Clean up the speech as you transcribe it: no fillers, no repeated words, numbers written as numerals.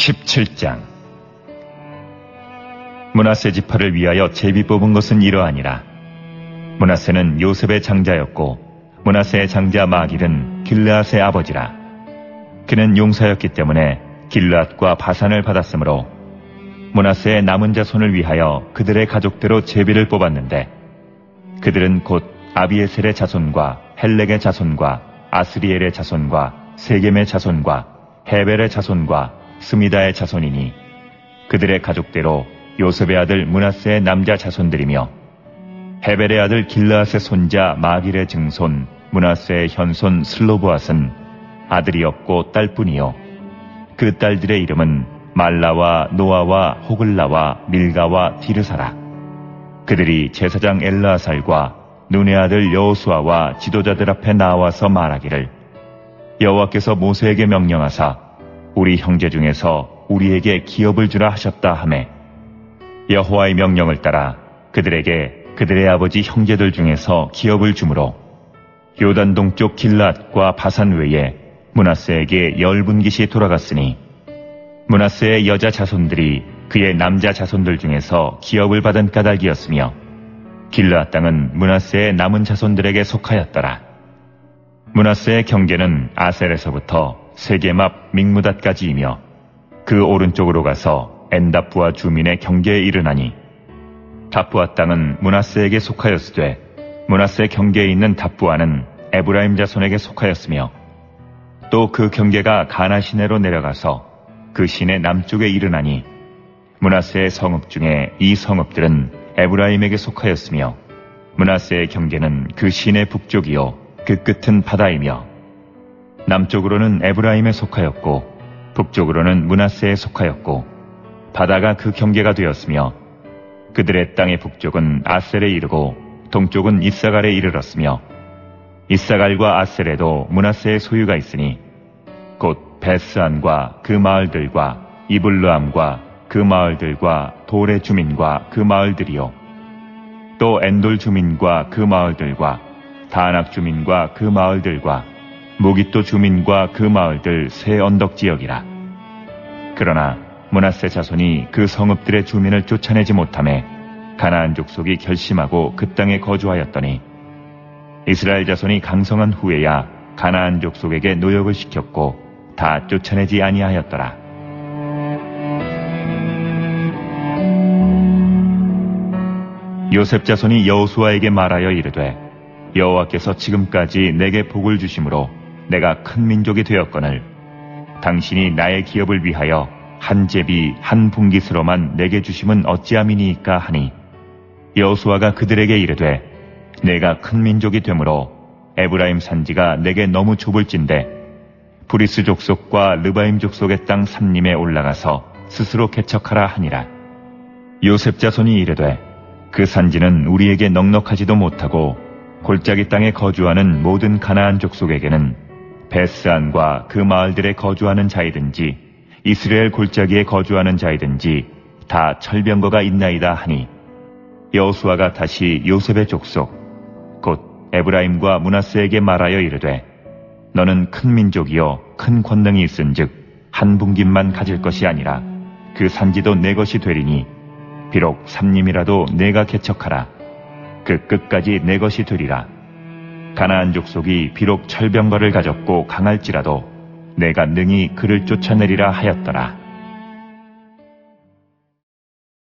17장. 므낫세 지파를 위하여 제비 뽑은 것은 이러하니라. 므낫세는 요셉의 장자였고 므낫세의 장자 마길은 길르앗의 아버지라. 그는 용사였기 때문에 길르앗과 바산을 받았으므로 므낫세의 남은 자손을 위하여 그들의 가족대로 제비를 뽑았는데, 그들은 곧 아비에셀의 자손과 헬렉의 자손과 아스리엘의 자손과 세겜의 자손과 헤벨의 자손과 스미다의 자손이니, 그들의 가족대로 요셉의 아들 므낫세의 남자 자손들이며, 헤벨의 아들 길르앗의 손자 마길의 증손 므낫세의 현손 슬로보앗은 아들이 없고 딸뿐이요, 그 딸들의 이름은 말라와 노아와 호글라와 밀가와 디르사라. 그들이 제사장 엘르아살과 눈의 아들 여호수아와 지도자들 앞에 나와서 말하기를, 여호와께서 모세에게 명령하사 우리 형제 중에서 우리에게 기업을 주라 하셨다 하매, 여호와의 명령을 따라 그들에게 그들의 아버지 형제들 중에서 기업을 주므로 요단 동쪽 길앗과 바산 외에 므낫세에게 10분깃이 돌아갔으니, 므낫세의 여자 자손들이 그의 남자 자손들 중에서 기업을 받은 까닭이었으며, 길르앗 땅은 므낫세의 남은 자손들에게 속하였더라. 므낫세의 경계는 아셀에서부터 세겜 앞 믹무닷까지이며, 그 오른쪽으로 가서 엔다프와 주민의 경계에 이르나니, 다프아 땅은 므낫세에게 속하였으되 므낫세 경계에 있는 다프아는 에브라임 자손에게 속하였으며, 또 그 경계가 가나 시내로 내려가서 그 시내 남쪽에 이르나니, 므낫세의 성읍 중에 이 성읍들은 에브라임에게 속하였으며, 므낫세의 경계는 그 시내 북쪽이요 그 끝은 바다이며, 남쪽으로는 에브라임에 속하였고 북쪽으로는 므낫세에 속하였고, 바다가 그 경계가 되었으며, 그들의 땅의 북쪽은 아셀에 이르고 동쪽은 이사갈에 이르렀으며, 이사갈과 아셀에도 므낫세의 소유가 있으니, 곧 베스안과 그 마을들과 이블르암과 그 마을들과 돌의 주민과 그 마을들이요, 또 엔돌 주민과 그 마을들과 다낙 주민과 그 마을들과 무깃도 주민과 그 마을들 세 언덕 지역이라. 그러나 므낫세 자손이 그 성읍들의 주민을 쫓아내지 못하매 가나안 족속이 결심하고 그 땅에 거주하였더니, 이스라엘 자손이 강성한 후에야 가나안 족속에게 노역을 시켰고 다 쫓아내지 아니하였더라. 요셉 자손이 여호수아에게 말하여 이르되, 여호와께서 지금까지 내게 복을 주심으로 내가 큰 민족이 되었거늘, 당신이 나의 기업을 위하여 한 제비 한 분깃으로만 내게 주심은 어찌함이니이까 하니, 여호수아가 그들에게 이르되, 내가 큰 민족이 되므로 에브라임 산지가 내게 너무 좁을진대 브리스 족속과 르바임 족속의 땅 산림에 올라가서 스스로 개척하라 하니라. 요셉 자손이 이르되, 그 산지는 우리에게 넉넉하지도 못하고 골짜기 땅에 거주하는 모든 가나안 족속에게는 베스안과 그 마을들에 거주하는 자이든지 이스라엘 골짜기에 거주하는 자이든지 다 철병거가 있나이다 하니, 여호수아가 다시 요셉의 족속 곧 에브라임과 므낫세에게 말하여 이르되, 너는 큰 민족이요 큰 권능이 있은즉 한 분깃만 가질 것이 아니라 그 산지도 내 것이 되리니, 비록 삼림이라도 내가 개척하라. 그 끝까지 내 것이 되리라. 가나안 족속이 비록 철병거를 가졌고 강할지라도 내가 능히 그를 쫓아내리라 하였더라.